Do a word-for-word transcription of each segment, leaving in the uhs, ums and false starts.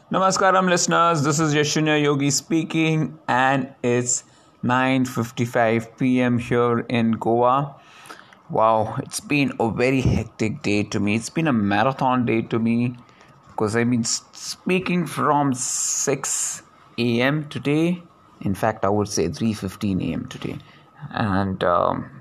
Namaskaram listeners, this is Yashunya Yogi speaking and it's nine fifty-five p.m. here in Goa. Wow, it's been a very hectic day to me. It's been a marathon day to me because I've been speaking from six a.m. today. In fact, I would say three fifteen a.m. today. And um,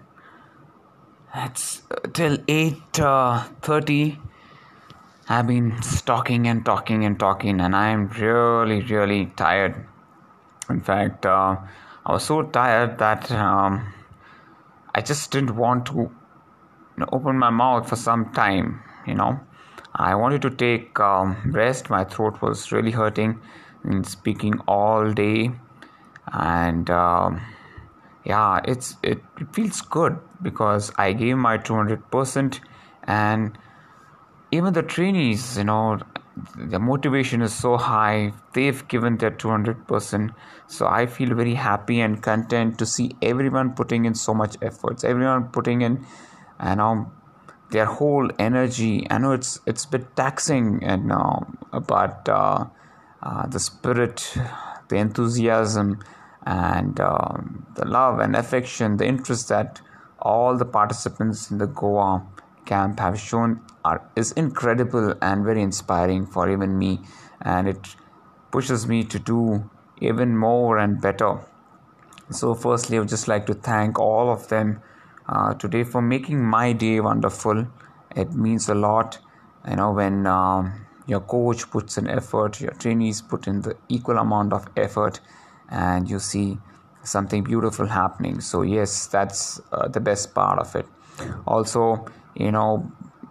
it's till eight thirty. I've been talking and talking and talking, and I'm really, really tired. In fact, uh, I was so tired that um, I just didn't want to you know, open my mouth for some time. You know, I wanted to take um, rest. My throat was really hurting in speaking all day, and um, yeah, it's it, it feels good because I gave my two hundred percent and even the trainees, you know, the motivation is so high. They've given their two hundred percent. So I feel very happy and content to see everyone putting in so much efforts. Everyone putting in, you know, their whole energy. I know it's it's a bit taxing, and uh, but uh, uh, the spirit, the enthusiasm, and uh, the love and affection, the interest that all the participants in the Goa camp have shown are, is incredible and very inspiring for even me, and it pushes me to do even more and better. So firstly, I would just like to thank all of them uh, today for making my day wonderful. It means a lot, you know, when um, your coach puts in effort, your trainees put in the equal amount of effort, and you see something beautiful happening. So yes, that's uh, the best part of it. Also, you know,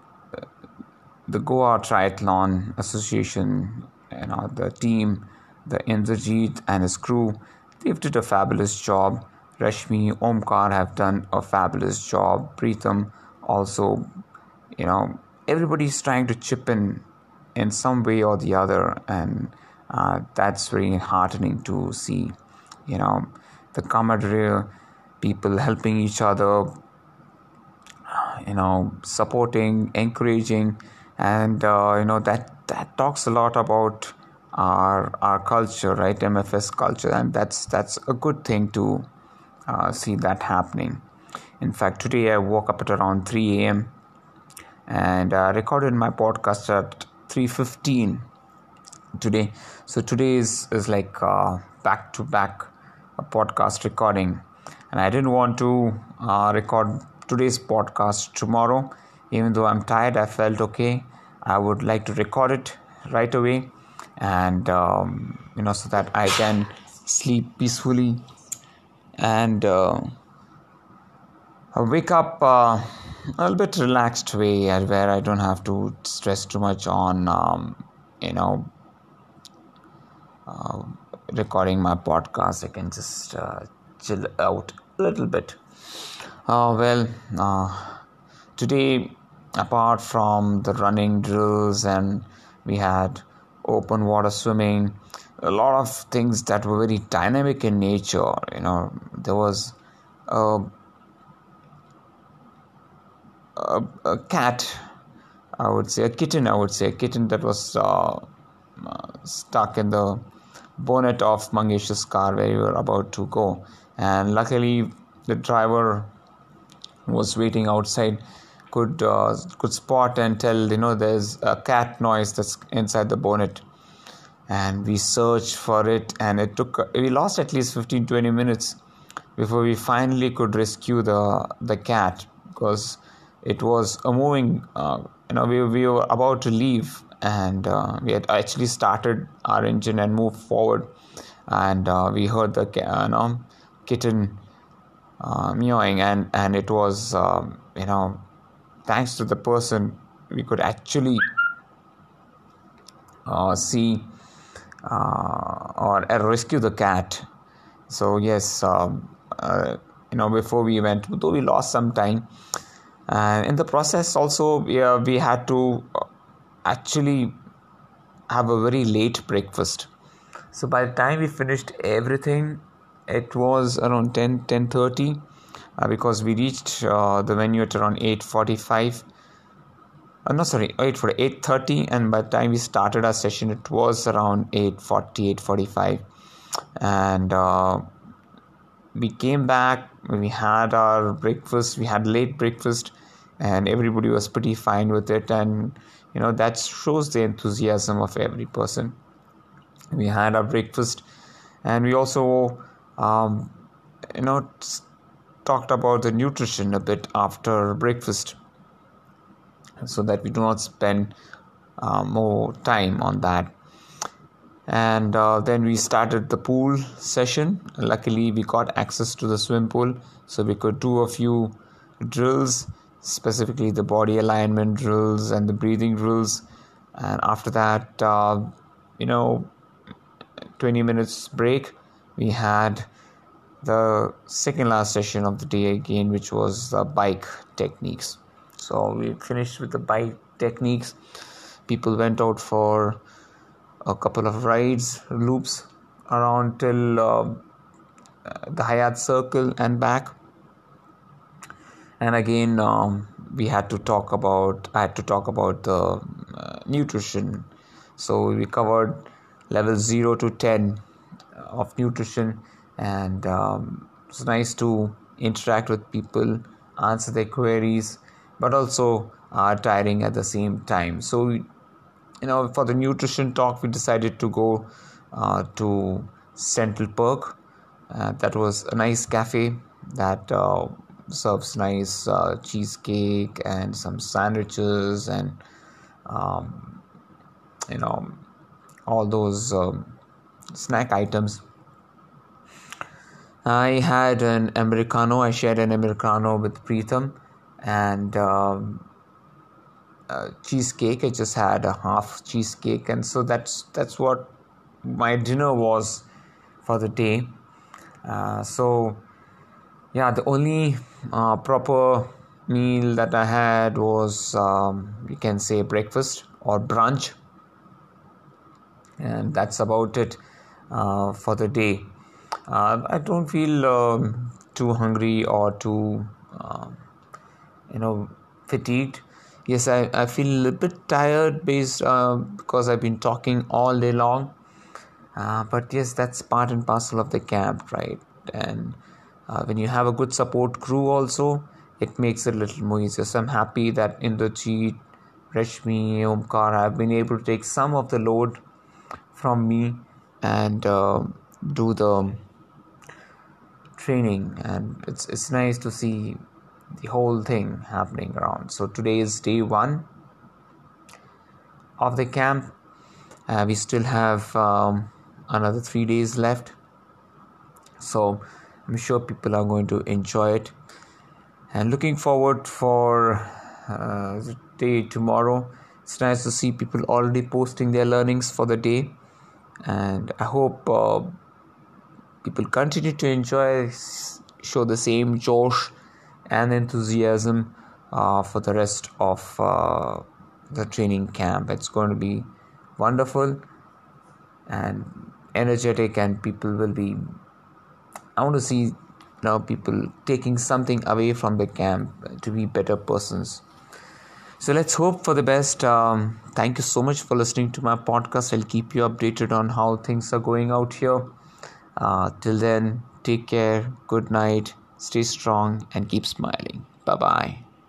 the Goa Triathlon Association, you know, the team, the Indrajit and his crew, they've did a fabulous job. Rashmi, Omkar have done a fabulous job. Preetham also, you know, everybody's trying to chip in in some way or the other, and uh, that's very heartening to see. You know, the camaraderie, people helping each other, you know, supporting, encouraging, and uh, you know that that talks a lot about our our culture, right? M F S culture, and that's that's a good thing to uh, see that happening. In fact, today I woke up at around three a.m. and uh, recorded my podcast at three fifteen today. So today is is like uh, back to back a podcast recording, and I didn't want to uh, record today's podcast tomorrow. Even though I'm tired, I felt okay, I would like to record it right away, and um, you know, so that I can sleep peacefully and uh, wake up uh, a little bit relaxed way, where I don't have to stress too much on um, you know uh, recording my podcast. I can just uh, chill out a little bit. Uh, well, uh, today, apart from the running drills, and we had open water swimming, a lot of things that were very dynamic in nature. You know, there was a, a, a cat, I would say, a kitten, I would say, a kitten that was uh, uh, stuck in the bonnet of Mangesh's car where we were about to go. And luckily, the driver was waiting outside could uh, could spot and tell, you know, there's a cat noise that's inside the bonnet, and we searched for it, and it took we lost at least fifteen to twenty minutes before we finally could rescue the the cat, because it was a moving uh, you know we, we were about to leave, and uh, we had actually started our engine and moved forward, and uh, we heard the you know kitten uh, meowing, and and it was um, you know thanks to the person we could actually uh, see uh, or uh, rescue the cat. So yes, um, uh, you know before we went, though we lost some time, and in the process also we, uh, we had to actually have a very late breakfast. So by the time we finished everything, it was around ten, ten thirty, uh, because we reached uh, the venue at around eight forty-five. uh, no sorry eight for eight thirty, and by the time we started our session it was around eight forty, eight forty-five, and uh, we came back, we had our breakfast, we had late breakfast, and everybody was pretty fine with it. And you know, that shows the enthusiasm of every person. We had our breakfast, and we also um, you know talked about the nutrition a bit after breakfast, so that we do not spend uh, more time on that. And uh, then we started the pool session. Luckily we got access to the swim pool, so we could do a few drills, specifically the body alignment drills and the breathing drills. And after that, uh, you know twenty minutes break, we had the second last session of the day again, which was the bike techniques. So we finished with the bike techniques. People went out for a couple of rides, loops around till uh, the Hayat Circle and back. And again, um, we had to talk about, I had to talk about the uh, nutrition. So we covered level zero to ten of nutrition, and um, it's nice to interact with people, answer their queries, but also are tiring at the same time. So, you know, for the nutrition talk, we decided to go uh, to Central Perk. Uh, that was a nice cafe that uh, serves nice uh, cheesecake and some sandwiches and um, you know all those um, snack items. I had an Americano. I shared an Americano with Preetham, and um, uh, cheesecake. I just had a half cheesecake, and so that's that's what my dinner was for the day. Uh, so yeah, the only uh, proper meal that I had was um, you can say breakfast or brunch, and that's about it uh, for the day. Uh, I don't feel um, too hungry or too uh, you know fatigued. Yes, I, I feel a little bit tired based uh, because I've been talking all day long. Uh, but yes, that's part and parcel of the camp, right? And uh, when you have a good support crew also, it makes it a little more easier. So I'm happy that Indrajit, Rashmi, Omkar have been able to take some of the load from me and uh, do the training. And it's it's nice to see the whole thing happening around. So today is day one of the camp. Uh, we still have um, another three days left, so I'm sure people are going to enjoy it, and looking forward for uh, the day tomorrow. It's nice to see people already posting their learnings for the day, and I hope uh, people continue to enjoy, show the same josh and enthusiasm uh, for the rest of uh, the training camp. It's going to be wonderful and energetic, and people will be, I want to see you know people taking something away from the camp to be better persons. So let's hope for the best. Um, thank you so much for listening to my podcast. I'll keep you updated on how things are going out here. Uh, till then, take care, good night, stay strong, and keep smiling. Bye bye.